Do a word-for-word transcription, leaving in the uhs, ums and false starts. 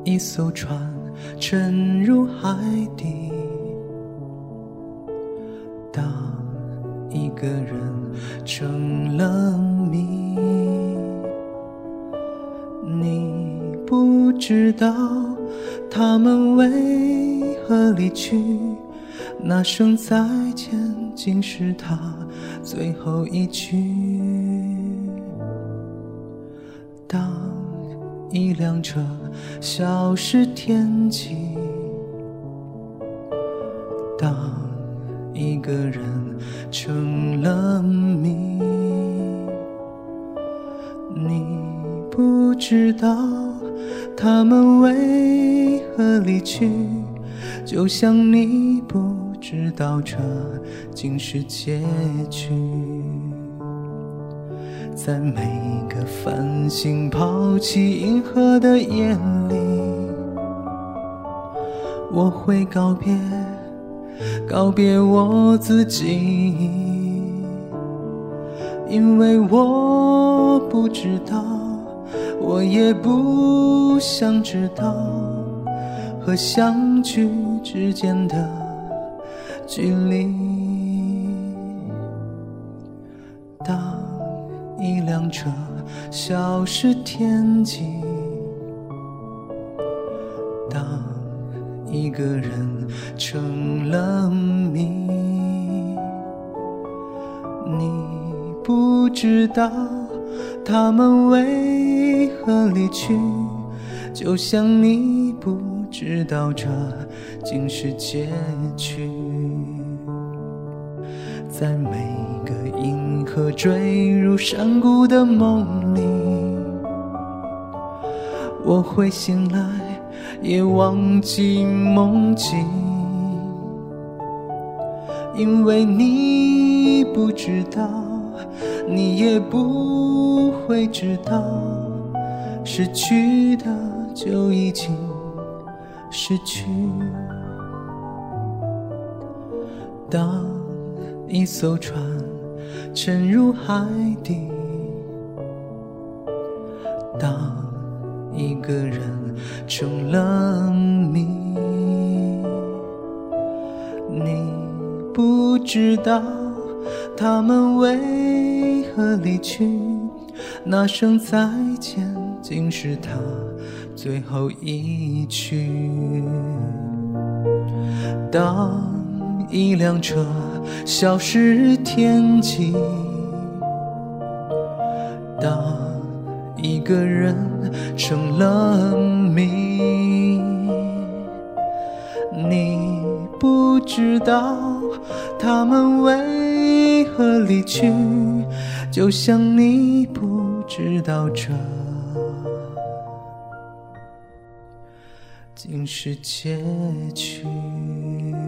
一艘船沉入海底，当一个人成了谜，你不知道他们为何离去，那声再见竟是他最后一句。当一辆车消失天际，当一个人成了谜，你不知道他们为何离去，就像你不知道这竟是结局。在每个繁星抛弃银河的夜里，我会告别告别我自己，因为我不知道，我也不想知道和相聚之间的距离。当一辆车消失天际，当一个人成了谜，你不知道他们为何离去，就像你不知道这竟是结局。在每个银河坠入山谷的梦里，我会醒来也忘记梦境，因为你不知道，你也不会知道，失去的就已经失去。当一艘船沉入海底，当一个人成了谜，你不知道他们为何离去，那声再见竟是他最后一句。当一辆车消失天际，当一个人成了谜，你不知道他们为何离去，就像你不知道这竟是结局。